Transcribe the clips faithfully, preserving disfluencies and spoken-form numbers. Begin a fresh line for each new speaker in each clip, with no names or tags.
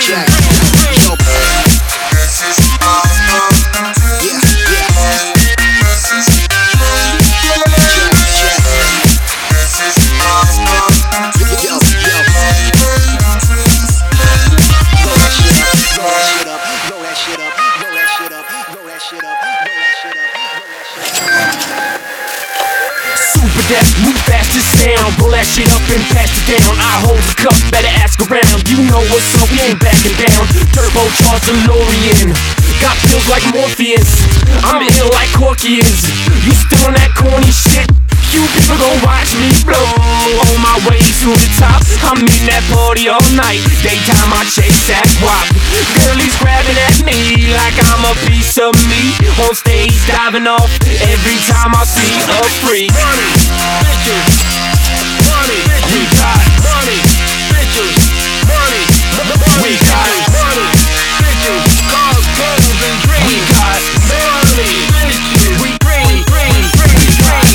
check. Yo. Yeah, yeah. Yo, yo. Blow that shit up, blow that shit up, blow that shit up, blow that shit up, blow that shit up, blow that shit up, blow that shit up.
Super death, move fast to sound. Pull that shit up and pass it down. I hold the cup, better ask around. You know what's up, we ain't backing down. Turbocharged DeLorean, got pills like Morpheus. I'm ill like Corky is. You still on that corny shit? You people gon' watch me blow. On my way to the top, I'm in that party all night. Daytime I chase that guap. Girlies grabbing at me like I'm a piece of meat. On stage diving off every time I see a freak.
Money, bitches, money,
We got
money, bitches, money,
We got
money, bitches, cars, clothes, and dreams.
We got
money, bitches,
We
bring, bring, bring, bring.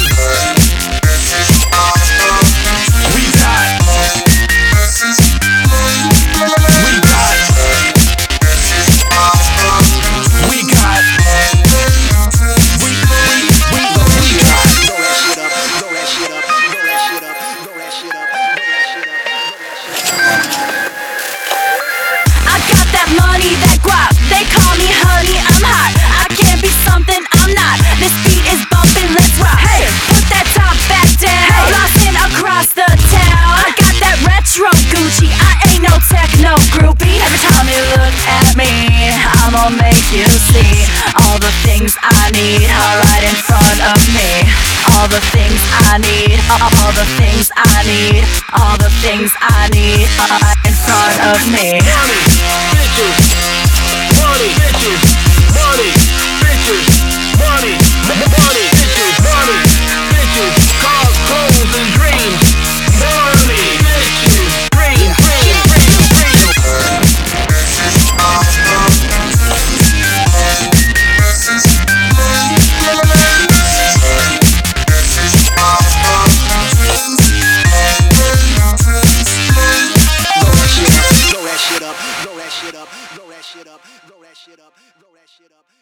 We got We got We got We we we we got
Blow that shit up, blow that shit up, blow that shit up, blow that shit up, blow that shit up, blow that shit up.
I got that money, that guap. They call me honey, I'm hot. I can't be something I'm not. This beat is bumping, let's rock. Hey, put that top back down. Hey, flossing across the town. I got that retro Gucci. I ain't no techno groupie. Every time you look at me, I'ma make you see all the things I need are right in front of me. All the things I need, all the things I need, all the things I need are right in front of me.
Money, bitches, money, bitches, money, bitches, money, money, bitches, money, bitches, cars, clothes, and dreams. Money, bitches, dreams, dreams, dreams, dreams.
Blow that shit up, blow that shit up, blow that shit up, blow that shit up, blow that shit up, blow that shit up.